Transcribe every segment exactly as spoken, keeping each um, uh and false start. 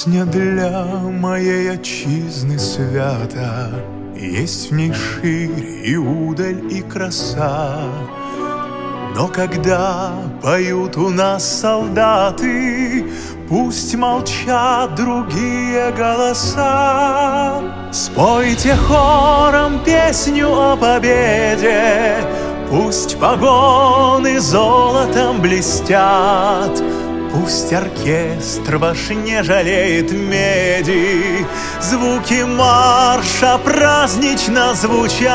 Песня для моей отчизны свята, есть в ней ширь и удаль и краса. Но когда поют у нас солдаты, пусть молчат другие голоса. Спойте хором песню о победе, пусть погоны золотом блестят. Пусть оркестр ваш не жалеет меди, звуки марша празднично звучат.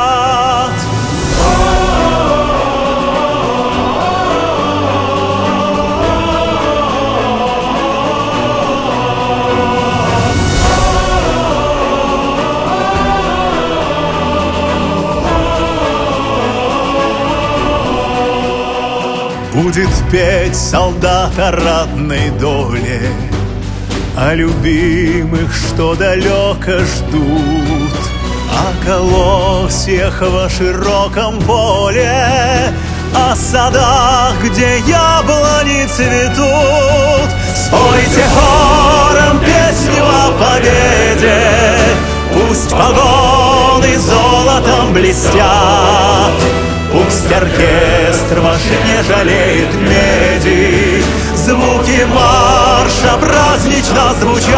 Будет петь солдат о ратной доле, о любимых, что далеко ждут, о колосьях во широком поле, о садах, где яблони цветут. Спойте хором песню о победе, пусть погоны золотом блестят. Пусть оркестр ваш не жалеет меди, звуки марша празднично звучат.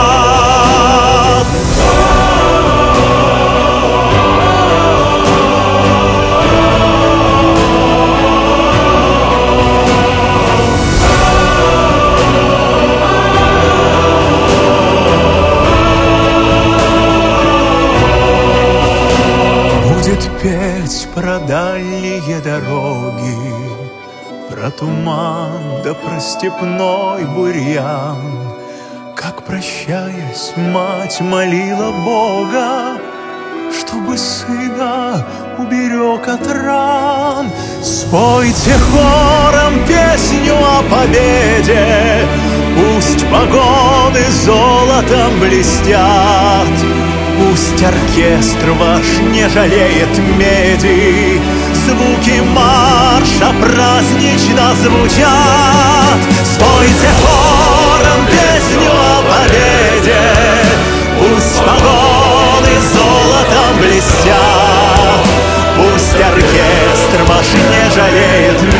Будет петь про дальние дороги, про туман да про степной бурьян. Как, прощаясь, мать молила Бога, чтобы сына уберег от ран. Спойте хором песню о победе, пусть погоны золотом блестят. Пусть оркестр ваш не жалеет меди, звуки марша празднично звучат. Спойте хором песню о победе, пусть погоны золотом блестят. Пусть оркестр ваш не жалеет